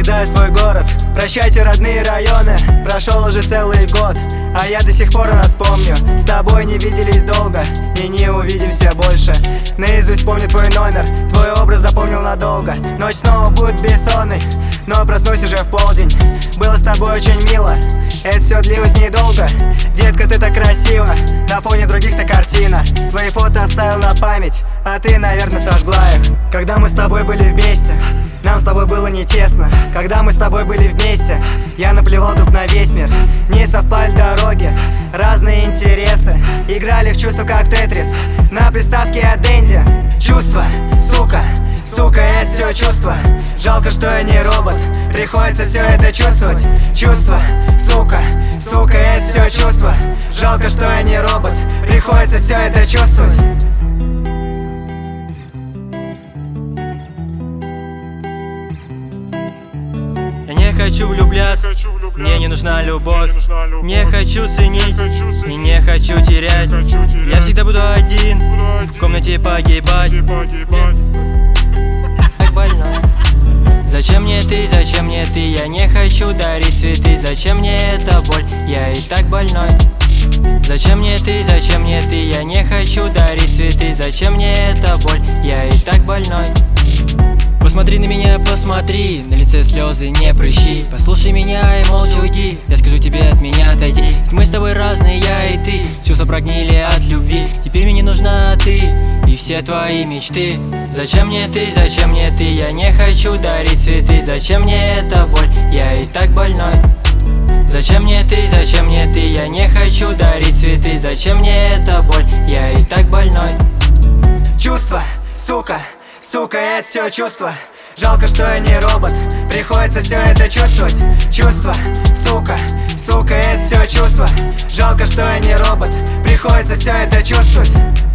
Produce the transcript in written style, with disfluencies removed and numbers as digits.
покидаю свой город. Прощайте, родные районы, прошел уже целый год, а я до сих пор нас помню. С тобой не виделись долго и не увидимся больше. Наизусть помню твой номер, твой образ запомнил надолго. Ночь снова будет бессонной, но проснусь уже в полдень. Было с тобой очень мило, это все длилось недолго. Детка, ты так красива, на фоне других-то картина. Твои фото оставил на память, а ты, наверное, сожгла их. Когда мы с тобой были вместе, нам с тобой было не тесно. Когда мы с тобой были вместе, я наплевал друг на весь мир. Не совпали дороги, разные интересы, играли в чувства как Тетрис на приставке от Дэнди. Чувства, сука, сука, это все чувство. Жалко, что я не робот, приходится все это чувствовать. Чувства, сука, сука, это все чувство. Жалко, что я не робот, приходится все это чувствовать. Я не хочу влюбляться, мне не нужна любовь. Не хочу ценить и не хочу терять. Я всегда буду один, в комнате погибать. Так больно. Зачем мне ты, зачем мне ты? Я не хочу дарить цветы. Зачем мне эта боль? Я и так больной. Зачем мне ты, зачем мне ты? Я не хочу дарить цветы. Зачем мне эта боль? Я и так больной. Посмотри на меня, посмотри, на лице слезы, не прыщи. Послушай меня и молча уйди, я скажу тебе от меня отойди. Ведь мы с тобой разные, я и ты, чувства прогнили от любви. Теперь мне не нужна ты и все твои мечты. Зачем мне ты, зачем мне ты? Я не хочу дарить цветы. Зачем мне эта боль? Я и так больной. Зачем мне ты, зачем мне ты? Я не хочу дарить цветы. Зачем мне эта боль? Я и так больной. Чувства, сука, сука, это все чувство. Жалко, что я не робот, приходится все это чувствовать. Чувства, сука, сука, это все чувство. Жалко, что я не робот, приходится все это чувствовать.